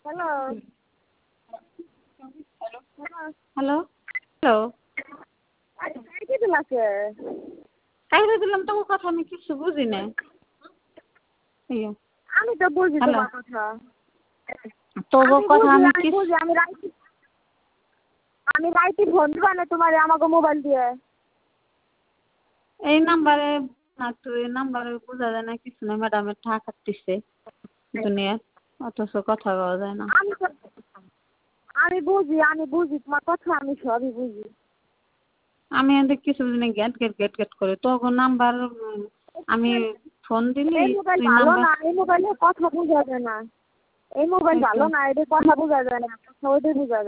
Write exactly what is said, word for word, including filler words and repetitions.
Hello hello hello খাইতে দিলাকে খাইতে দিলাম তোমার কথা আমি কিছু বুঝি না। আমি তো বুঝি হ্যালো তোমার কথা তবু আমি কথা বুঝি আমি আমি কিছু বুঝি আমি রাইতে আমি রাইতে ফোন দিবা না তোমারে আমাকে মোবাইল দিয়ে এই নাম্বারে না তো এই নাম্বারে বোঝা যায় না কিছু না ম্যাডামের ঠাক দিচ্ছে দুনিয়া অথচ কথা বলা যায় না। আমি তো আমি বুঝি আমি বুঝি তোমার কথা আমি সবই বুঝি। আমি এদের কিছু বুঝি না গ্যাট গেট গ্যাট গেট করে তখন নাম্বার আমি ফোন দিলি এই মোবাইল তুই ভালো নাম্বার না এই মোবাইলে কথা বোঝা যায় না এই মোবাইল এই তো ভালো না এদের কথা বোঝা যায় না কথা ওদের বোঝা যায়।